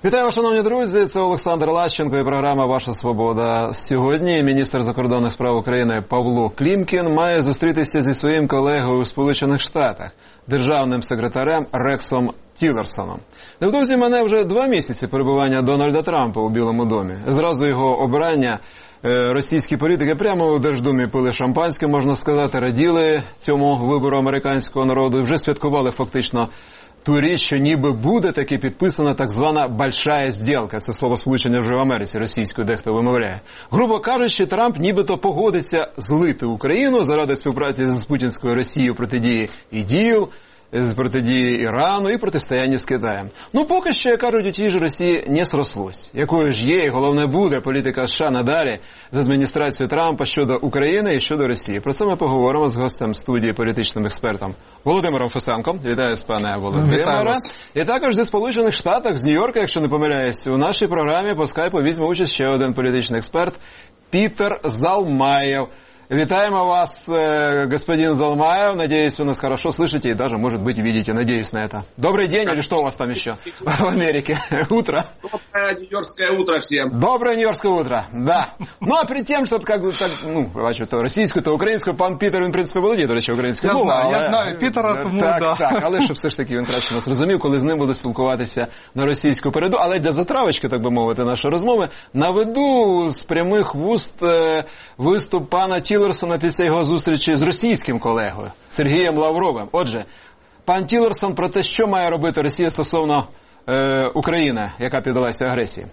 Вітаю, шановні друзі, це Олександр Лащенко і програма «Ваша свобода». Сьогодні міністр закордонних справ України Павло Клімкін має зустрітися зі своїм колегою у Сполучених Штатах, державним секретарем Рексом Тіллерсоном. Невдовзі мене вже 2 місяці перебування Дональда Трампа у Білому домі. Зразу його обрання російські політики прямо у Держдумі пили шампанське, можна сказати, раділи цьому вибору американського народу і вже святкували фактично ту річ, що ніби буде таки підписана так звана «большая сделка». Це слово сполучення вже в Америці російською дехто вимовляє. Грубо кажучи, Трамп нібито погодиться злити Україну заради співпраці з путінською Росією протидії ІДІЛ, з протидії Ірану і протистояння з Китаєм. Ну, поки що, як кажуть, у тій ж Росії не срослось. Якою ж є і, головне, буде політика США надалі з адміністрацією Трампа щодо України і щодо Росії. Про це ми поговоримо з гостем студії, політичним експертом Володимиром Фесенком. Вітаю, пане Володимире. І також зі Сполучених Штатів, з Нью-Йорка, якщо не помиляюсь, у нашій програмі по скайпу візьме участь ще один політичний експерт Пітер Залмаєв. Витаем вас, господин Залмаев. Надеюсь, вы нас хорошо слышите и даже, может быть, видите. Надеюсь на это. Добрый день, или что у вас там еще в Америке? Утро. Доброе нью-йоркское утро всем. Доброе нью-йоркское утро, да. Ну, а перед тем, чтобы, как бы, так, ну, бачу, то російську, то українську, пан Пітер, він, в принципі, володіє, до речі, українською мовою. Я знаю Пітера, тому, так, але щоб все ж таки він краще нас розумів, коли з ним буду спілкуватися на російську переду. Але для затравочки, так би мовити, нашої розмови, наведу з прямих вуст виступ пана Тіллерсона після його зустрічі з російським колегою Сергієм Лавровим. Отже, пан Тіллерсон про те, що має робити Росія стосовно України, яка піддалася агресії.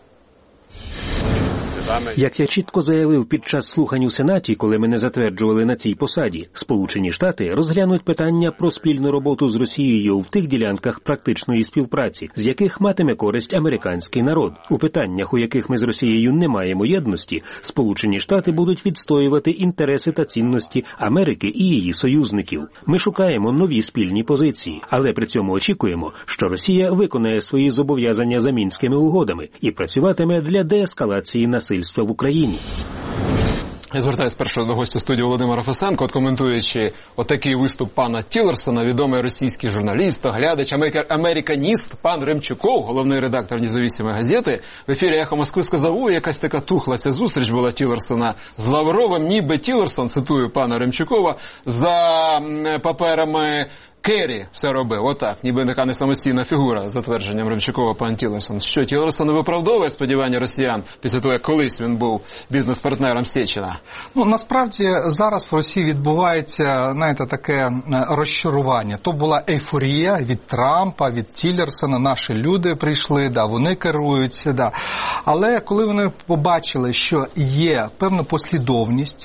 Як я чітко заявив під час слухань у Сенаті, коли мене затверджували на цій посаді, Сполучені Штати розглянуть питання про спільну роботу з Росією в тих ділянках практичної співпраці, з яких матиме користь американський народ. У питаннях, у яких ми з Росією не маємо єдності, Сполучені Штати будуть відстоювати інтереси та цінності Америки і її союзників. Ми шукаємо нові спільні позиції, але при цьому очікуємо, що Росія виконає свої зобов'язання за Мінськими угодами і працюватиме для деескалації насильства в Україні. Я звертаюся спершу до гостя студії Володимира Фесенка, коментуючи отакий виступ пана Тіллерсона, відомий російський журналіст, оглядач, американіст, пан Ремчуков, головний редактор независимої газети, в ефірі «Ехо Москви» сказав, ой, якась така тухла ця зустріч була Тіллерсона з Лавровим, ніби Тіллерсон, цитую пана Ремчукова, за паперами Керрі все робив, отак, ніби така не самостійна фігура, за твердженням Ремчукова, пан Тіллерсон. Що, Тіллерсон не виправдовує сподівання росіян після того, як колись він був бізнес-партнером Сєчина? Ну, насправді, зараз в Росії відбувається, знаєте, таке розчарування. То була ейфорія від Трампа, від Тіллерсона, наші люди прийшли, да, вони керують, да. Але коли вони побачили, що є певна послідовність,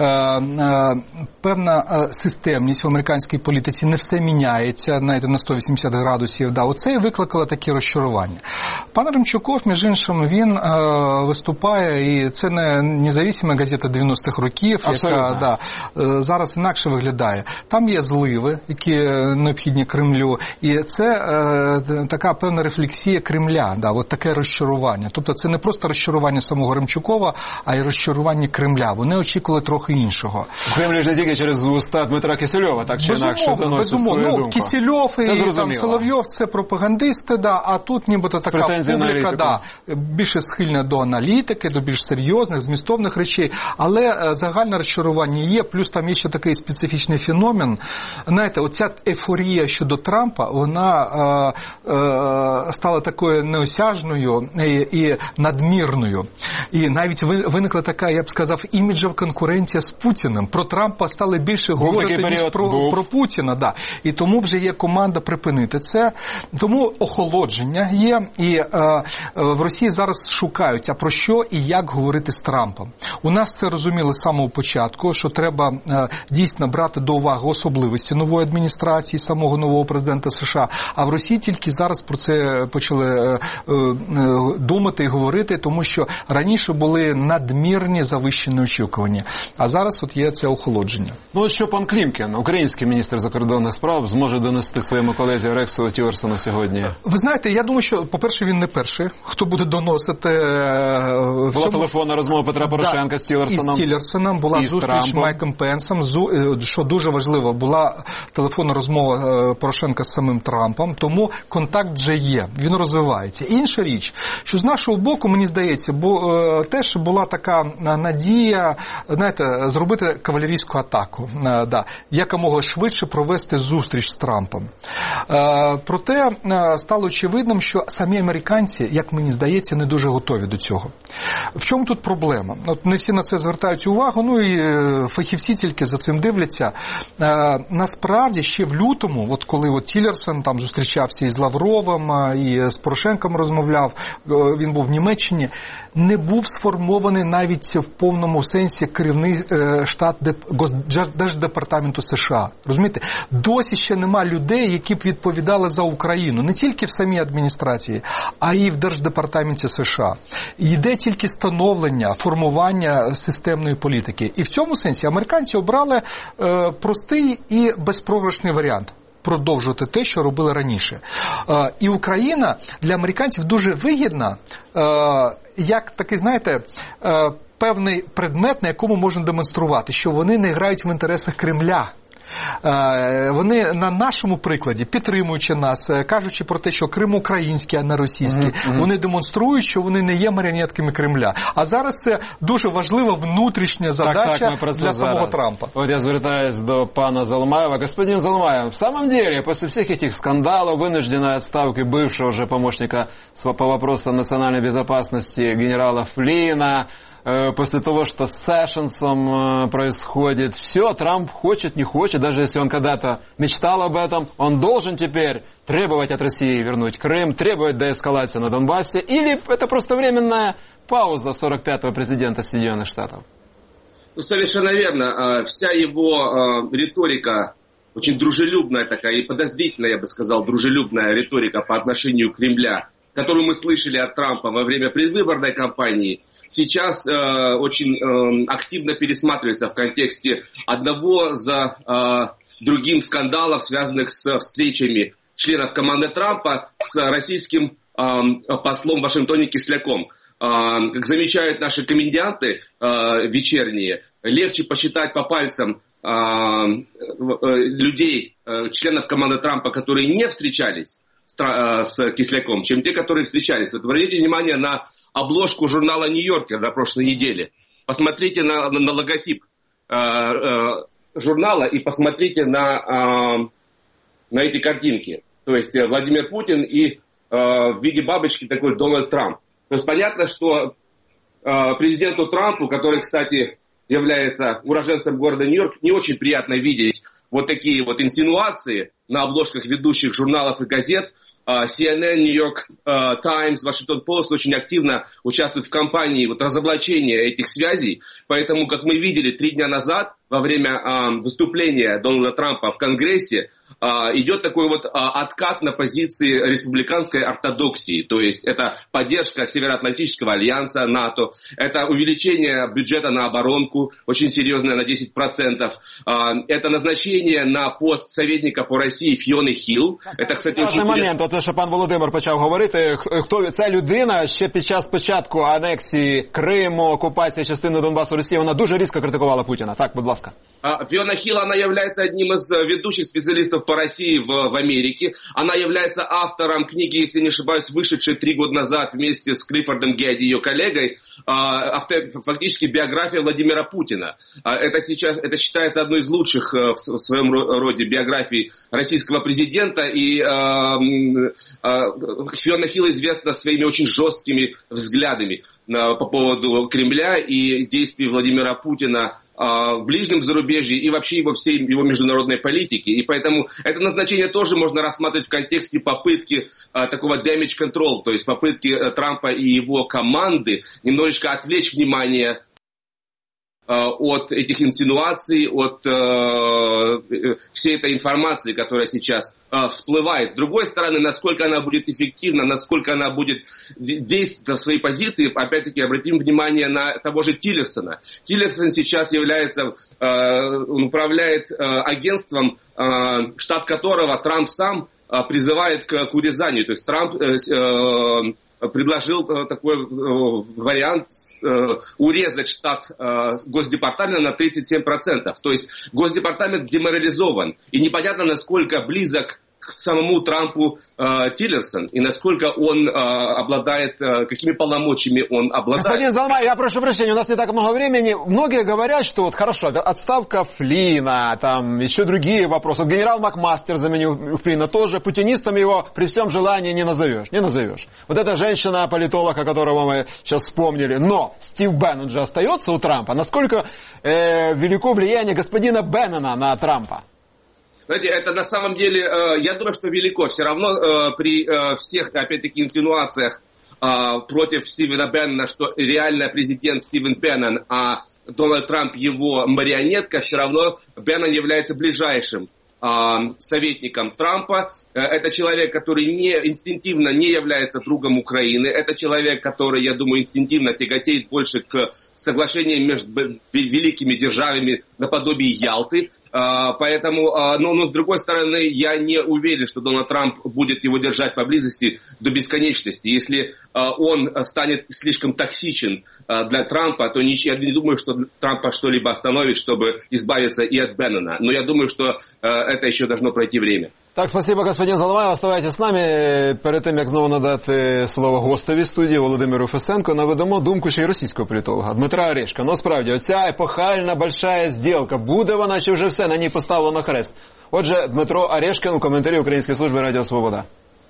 певна системність в американській політиці, не все міняється, знаєте, на 180 градусів, да, оце і викликало такі розчарування. Пан Ремчуков, між іншим, він виступає, і це не незалежна газета 90-х років, яка, да, зараз інакше виглядає. Там є зливи, які необхідні Кремлю, і це така певна рефлексія Кремля, да, от таке розчарування. Тобто це не просто розчарування самого Ремчукова, а й розчарування Кремля. Вони очікували трохи іншого. В Кремлі ж не тільки через уста Дмитра Кисельова, так чи інакше доносить свою думку. Ну, Кисельов і там Соловйов – це пропагандисти, да, а тут нібито така публіка, да, більше схильна до аналітики, до більш серйозних, змістовних речей, але загальне розчарування є, плюс там є ще такий специфічний феномен. Знаєте, оця ейфорія щодо Трампа, вона стала такою неосяжною і надмірною. І навіть виникла така, я б сказав, іміджова конкуренція з Путіним. Про Трампа стали більше говорити, ніж про Путіна. Да. І тому вже є команда припинити це. Тому охолодження є. І в Росії зараз шукають, а про що і як говорити з Трампом. У нас це розуміли з самого початку, що треба дійсно брати до уваги особливості нової адміністрації, самого нового президента США. А в Росії тільки зараз про це почали думати і говорити, тому що раніше були надмірні завищені очікування. А зараз от є це охолодження. Ну от що пан Клімкін, український міністр закордонних справ, справ зможе донести своєму колезі Рексу Тілерсону сьогодні? Ви знаєте, я думаю, що, по-перше, він не перший, хто буде доносити... Була телефонна розмова Петра Порошенка з Тілерсоном. І з Тілерсоном, була зустріч з Майком Пенсом, що дуже важливо, була телефонна розмова Порошенка з самим Трампом, тому контакт вже є, він розвивається. Інша річ, що з нашого боку, мені здається, теж була така надія, знаєте, зробити кавалерійську атаку, якомога швидше провести зустріч з Трампом. Проте стало очевидним, що самі американці, як мені здається, не дуже готові до цього. В чому тут проблема? От не всі на це звертають увагу, і фахівці тільки за цим дивляться. Насправді, ще в лютому, от коли Тілерсон там зустрічався із Лавровим, і з Порошенком розмовляв, він був в Німеччині, не був сформований навіть в повному сенсі керівний штат Держдепартаменту США. Розумієте? Досі ще нема людей, які б відповідали за Україну. Не тільки в самій адміністрації, а й в Держдепартаменті США. І йде тільки становлення, формування системної політики. І в цьому сенсі американці обрали простий і безпрограшний варіант. Продовжувати те, що робили раніше. І Україна для американців дуже вигідна, як такий, знаєте, певний предмет, на якому можна демонструвати, що вони не грають в інтересах Кремля. Вони на нашому прикладі, підтримуючи нас, кажучи про те, що Крим український, а не російський, вони демонструють, що вони не є маріонетками Кремля. А зараз це дуже важлива внутрішня задача для самого Трампа. Вот я звертаюсь до пана Залмаева. Господин Залмаев, в самом деле, после всех этих скандалов, вынужденной отставки бывшего уже помощника по вопросам национальной безопасности генерала Флина, после того, что с Сэшенсом происходит, все, Трамп хочет, не хочет, даже если он когда-то мечтал об этом, он должен теперь требовать от России вернуть Крым, требовать деэскалации на Донбассе, или это просто временная пауза 45-го президента Соединенных Штатов? Совершенно верно. Вся его риторика, очень дружелюбная такая и подозрительная, я бы сказал, дружелюбная риторика по отношению к Кремля, которую мы слышали от Трампа во время предвыборной кампании, сейчас очень активно пересматривается в контексте одного за другим скандалов, связанных с встречами членов команды Трампа с российским послом в Вашингтоне Кисляком. Как замечают наши комедианты вечерние, легче посчитать по пальцам людей, членов команды Трампа, которые не встречались с Кисляком, чем те, которые встречались. Вот обратите внимание на обложку журнала «Нью-Йоркер» на прошлой неделе. Посмотрите на логотип журнала и посмотрите на эти картинки. То есть Владимир Путин и в виде бабочки такой Дональд Трамп. То есть понятно, что президенту Трампу, который, кстати, является уроженцем города Нью-Йорк, не очень приятно видеть вот такие вот инсинуации на обложках ведущих журналов и газет. CNN, New York Times, Washington Post очень активно участвуют в кампании разоблачения этих связей. Поэтому, как мы видели 3 дня назад, во время выступления Дональда Трампа в Конгрессе, идет такой откат на позиции республиканской ортодоксии. То есть это поддержка Североатлантического альянса, НАТО, это увеличение бюджета на оборонку, очень серьезное, на 10%. Это назначение на пост советника по России Фіони Хілл. Это, кстати, очень момент, оце, що пан Володимир почав говорити, хто ця людина ще під час початку анексії Криму, окупації частини Донбасу Росії, вона дуже різко критикувала Путіна. Так, будь ласка. Фіона Хілл, она является одним из ведущих специалистов по России в Америке. Она является автором книги, если не ошибаюсь, вышедшей 3 года назад вместе с Клиффордом Геди, ее коллегой, фактически биография Владимира Путина. Это считается одной из лучших в своем роде биографий российского президента. И Фиона Хилл известна своими очень жесткими взглядами по поводу Кремля и действий Владимира Путина в ближнем зарубежье и вообще всей его международной политики. И поэтому это назначение тоже можно рассматривать в контексте попытки такого damage control, то есть попытки Трампа и его команды немножечко отвлечь внимание от этих инсинуаций, от всей этой информации, которая сейчас всплывает. С другой стороны, насколько она будет эффективна, насколько она будет действовать в своей позиции, опять-таки обратим внимание на того же Тиллерсона. Тиллерсон сейчас он управляет агентством, штат которого Трамп сам призывает к урезанию. То есть Трамп предложил такой вариант урезать штат Госдепартамента на 37%. То есть Госдепартамент деморализован. И непонятно, насколько близок к самому Трампу Тиллерсон и насколько он обладает, какими полномочиями он обладает. Господин Залмай, я прошу прощения, у нас не так много времени. Многие говорят, что вот хорошо, отставка Флина, там еще другие вопросы. Вот генерал Макмастер заменил Флина тоже. Путинистом его при всем желании не назовешь. Вот эта женщина-политолог, о которого мы сейчас вспомнили. Но Стив Беннон же остается у Трампа. Насколько велико влияние господина Беннона на Трампа? Знаете, это на самом деле, я думаю, что велико. Все равно при всех, опять-таки, инсинуациях против Стивена Беннона, что реально президент Стивен Беннон, а Дональд Трамп его марионетка, все равно Беннон является ближайшим советником Трампа. Это человек, который инстинктивно не является другом Украины. Это человек, который, я думаю, инстинктивно тяготеет больше к соглашениям между великими державами наподобие Ялты. Поэтому, но с другой стороны, я не уверен, что Дональд Трамп будет его держать поблизости до бесконечности. Если он станет слишком токсичен для Трампа, то я не думаю, что Трампа что-либо остановит, чтобы избавиться и от Беннона. Но я думаю, что это еще должно пройти время. Так, спасибо, господин Залмай. Оставайтесь з нами. Перед тим, як знову надати слово гостеві студії Володимиру Фесенко, наведемо думку ще й російського політолога Дмитра Орешка. Ну, справді, оця епохальна большая зділка, буде вона чи вже все, на ній поставлено хрест? Отже, Дмитро Орешкин у коментарі Української служби Радіо Свобода.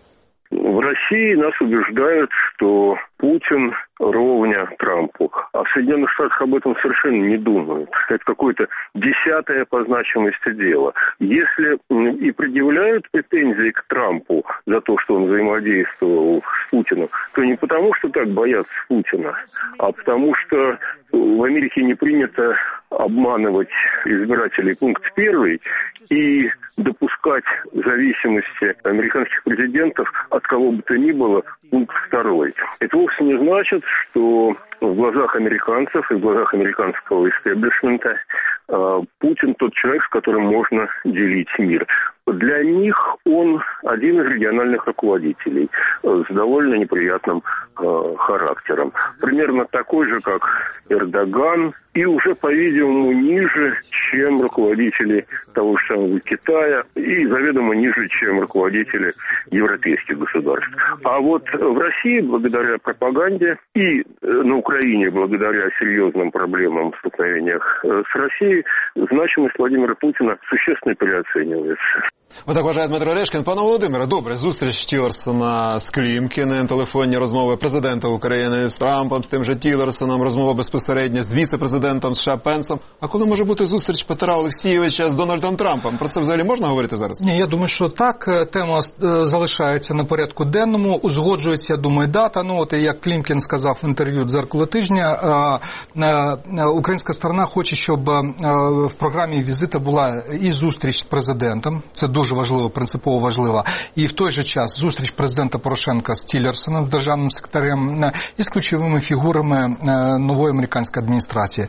В России нас убеждают, что Путин ровня Трампу, а в Соединенных Штатах об этом совершенно не думают. Это какое-то 10-е по значимости дело. Если и предъявляют претензии к Трампу за то, что он взаимодействовал с Путиным, то не потому, что так боятся Путина, а потому что в Америке не принято обманывать избирателей, пункт 1, и допускать зависимости американских президентов от кого бы то ни было, пункт 2. Это вовсе не значит, что в глазах американцев и в глазах американского истеблишмента Путин тот человек, с которым можно делить мир. Для них он один из региональных руководителей с довольно неприятным характером. Примерно такой же, как Эрдоган, и уже, по-видимому, ниже, чем руководители того же самого Китая, и заведомо ниже, чем руководители европейских государств. А вот в России, благодаря пропаганде, и на Украине, благодаря серьезным проблемам в столкновениях с Россией, значимость Владимира Путина существенно переоценивается. Отак вважає Дмитро Орешкін. Пане Володимире, добре, зустріч Тілерсона з Клімкіним, телефонні розмови президента України з Трампом, з тим же Тілерсоном, розмова безпосередньо з віце-президентом США Пенсом. А коли може бути зустріч Петра Олексійовича з Дональдом Трампом? Про це взагалі можна говорити зараз? Ні, я думаю, що так. Тема залишається на порядку денному, узгоджується, я думаю, дата. Ну, от як Клімкін сказав в інтерв'ю «Дзеркало тижня», українська сторона хоче, щоб в програмі візиту була і зустріч з президентом. Це дуже важливо, принципово важливо. І в той же час зустріч президента Порошенка з Тілерсоном, державним секретарем, і з ключовими фігурами нової американської адміністрації.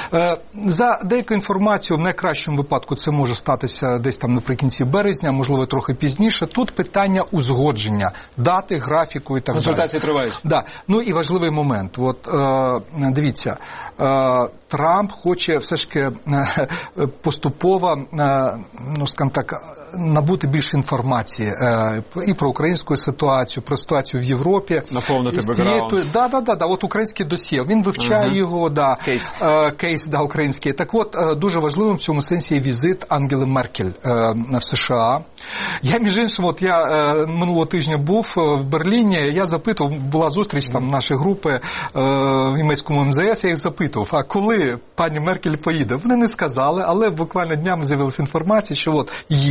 За деякою інформацією, в найкращому випадку це може статися десь там наприкінці березня, можливо, трохи пізніше. Тут питання узгодження дати, графіку і так далі. Консультації тривають. Да. Ну і важливий момент. От, дивіться, Трамп хоче все ж таки поступово, ну, скажімо так, набути більше інформації і про українську ситуацію, про ситуацію в Європі. Наповнити бекграунд. Да, от український досьє. Він вивчає його, кейс, український. Так от, дуже важливим в цьому сенсі є візит Ангели Меркель в США. Я, між іншим, от я минулого тижня був в Берліні, я запитував, була зустріч там нашої групи в німецькому МЗС, я їх запитував, а коли пані Меркель поїде? Вони не сказали, але буквально днями з'явилася інформація, що от їде.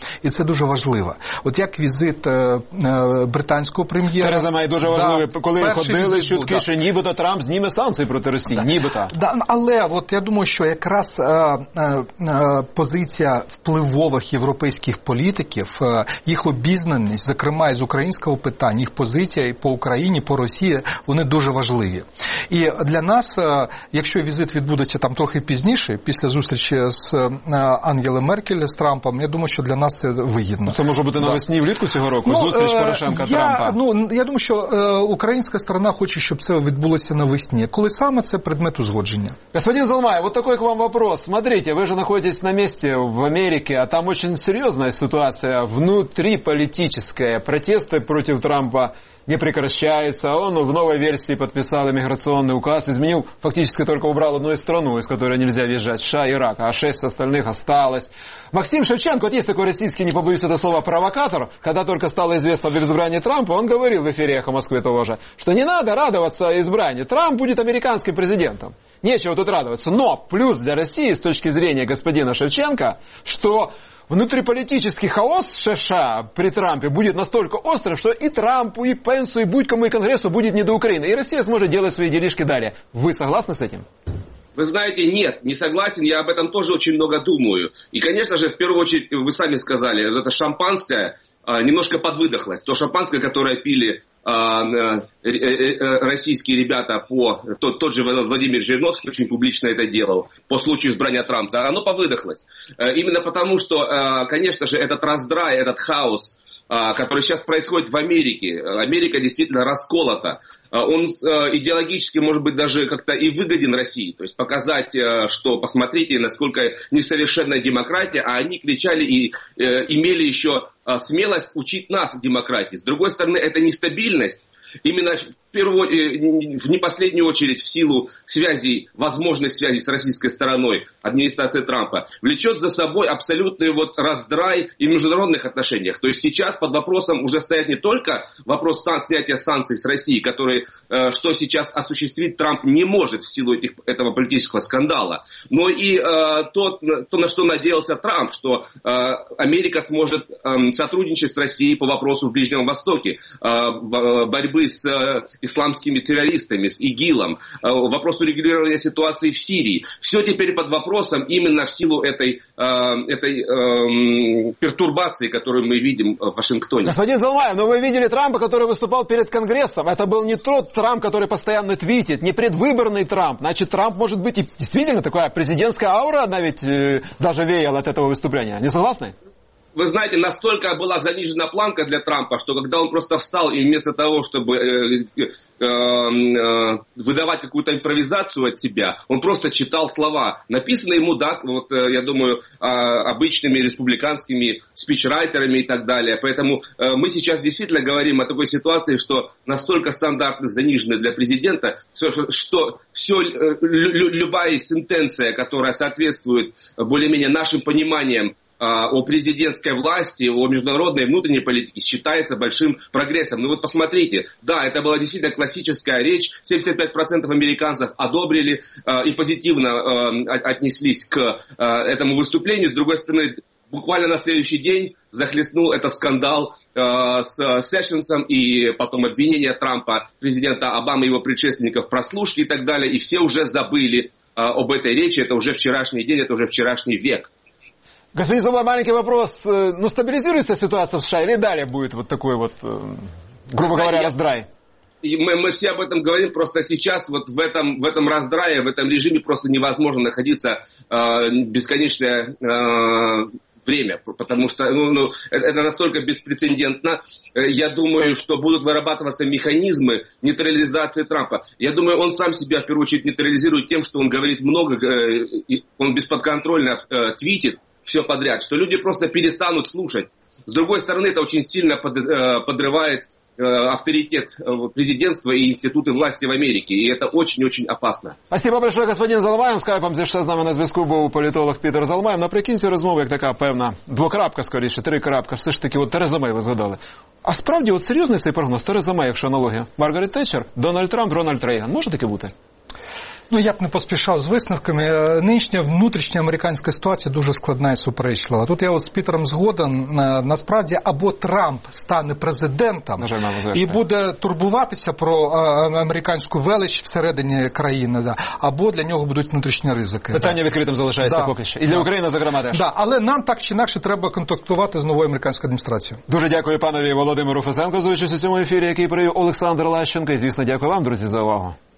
І це дуже важливо. От як візит британського прем'єра... Тереза Мей дуже важливий, коли ходили чутки, що нібито Трамп зніме санкції проти Росії, нібито. Але от я думаю, що якраз позиція впливових європейських політиків, їх обізнаність, зокрема із українського питання, їх позиція по Україні, по Росії, вони дуже важливі. І для нас, якщо візит відбудеться там трохи пізніше, після зустрічі з Ангелою Меркель, з Трампом, я думаю, що для нас це вигідно. Це може бути навесні, влітку цього року, зустріч Порошенка-Трампа? Я думаю, що українська сторона хоче, щоб це відбулося навесні. Коли саме, це предмет узгодження. Господин Залмаев, вот такой к вам вопрос. Смотрите, вы же находитесь на месте в Америке, а там очень серьезная ситуация внутриполитическая. Протесты против Трампа не прекращается. Он в новой версии подписал иммиграционный указ, изменил, фактически только убрал одну страну, из которой нельзя въезжать, США, Ирак, а 6 остальных осталось. Максим Шевченко, вот есть такой российский, не побоюсь это слова, провокатор, когда только стало известно об избрании Трампа, он говорил в эфире «Эхо Москвы» того же, что не надо радоваться избранию, Трамп будет американским президентом. Нечего тут радоваться. Но плюс для России, с точки зрения господина Шевченко, что внутриполитический хаос в США при Трампе будет настолько острым, что и Трампу, и Пенсу, и Будькому, и Конгрессу будет не до Украины. И Россия сможет делать свои делишки далее. Вы согласны с этим? Вы знаете, нет, не согласен, я об этом тоже очень много думаю. И, конечно же, в первую очередь, вы сами сказали, это шампанское немножко подвыдохлось. То шампанское, которое пили российские ребята, тот же Владимир Жириновский очень публично это делал, по случаю избрания Трампа, оно повыдохлось. Именно потому, что, конечно же, этот раздрай, этот хаос, который сейчас происходит в Америке. Америка действительно расколота. Он идеологически, может быть, даже как-то и выгоден России. То есть показать, что посмотрите, насколько несовершенная демократия, а они кричали и имели еще смелость учить нас демократии. С другой стороны, это нестабильность. Именно в не последнюю очередь в силу связей, возможных связей с российской стороной администрации Трампа, влечет за собой абсолютный раздрай и в международных отношениях. То есть сейчас под вопросом уже стоит не только вопрос снятия санкций с России, что сейчас осуществить Трамп не может в силу этого политического скандала, но и то, на что надеялся Трамп, что Америка сможет сотрудничать с Россией по вопросу в Ближнем Востоке, борьбы с исламскими террористами, с ИГИЛом, вопрос урегулирования ситуации в Сирии. Все теперь под вопросом именно в силу этой пертурбации, которую мы видим в Вашингтоне. Господин Залмаев, но вы видели Трампа, который выступал перед Конгрессом. Это был не тот Трамп, который постоянно твитит, не предвыборный Трамп. Значит, Трамп может быть и действительно такая президентская аура, она ведь даже веяла от этого выступления. Не согласны? Вы знаете, настолько была занижена планка для Трампа, что когда он просто встал и вместо того, чтобы выдавать какую-то импровизацию от себя, он просто читал слова. Написанные ему, я думаю, обычными республиканскими спичрайтерами и так далее. Поэтому мы сейчас действительно говорим о такой ситуации, что настолько стандарты занижены для президента, что любая сентенция, которая соответствует более-менее нашим пониманиям о президентской власти, о международной и внутренней политике считается большим прогрессом. Ну вот посмотрите, да, это была действительно классическая речь, 75% американцев одобрили и позитивно отнеслись к этому выступлению. С другой стороны, буквально на следующий день захлестнул этот скандал с Сэшенсом и потом обвинение Трампа, президента Обамы и его предшественников в прослушке и так далее. И все уже забыли об этой речи, это уже вчерашний день, это уже вчерашний век. Господин Залмаев, маленький вопрос. Стабилизируется ситуация в США или далее будет вот такой грубо говоря, раздрай? Мы все об этом говорим, просто сейчас в этом раздрае, в этом режиме просто невозможно находиться бесконечное время, потому что это настолько беспрецедентно. Я думаю, что будут вырабатываться механизмы нейтрализации Трампа. Я думаю, он сам себя в первую очередь нейтрализирует тем, что он говорит много, он бесподконтрольно твитит все подряд, что люди просто перестанут слушать. С другой стороны, это очень сильно подрывает авторитет президентства и институты власти в Америке. И это очень-очень опасно. Спасибо большое, господин Залмаев. Скайпом зі з нами на зв'язку був політолог Пітер Залмаєв. Наприкінці розмови, як така певна двокрапка, скоріше, трикрапка. Все ж таки, Тереза Мей ви згадали. А справді, серйозний цей прогноз? Тереза Мей, якщо аналогія. Маргарет Тетчер, Дональд Трамп, Рональд Рейган. Може таке бути? Я б не поспішав з висновками. Нинішня внутрішня американська ситуація дуже складна і суперечлива. Тут я з Пітером згоден. Насправді, або Трамп стане президентом і буде турбуватися про американську велич всередині країни, або для нього будуть внутрішні ризики. Питання відкритим залишається поки що. І для України, зокрема, теж. Але нам так чи інакше треба контактувати з новою американською адміністрацією. Дуже дякую панові Володимиру Фесенко за участь у цьому ефірі, який провів Олександр Лащенко. І, звісно, дякую вам, друзі, за увагу.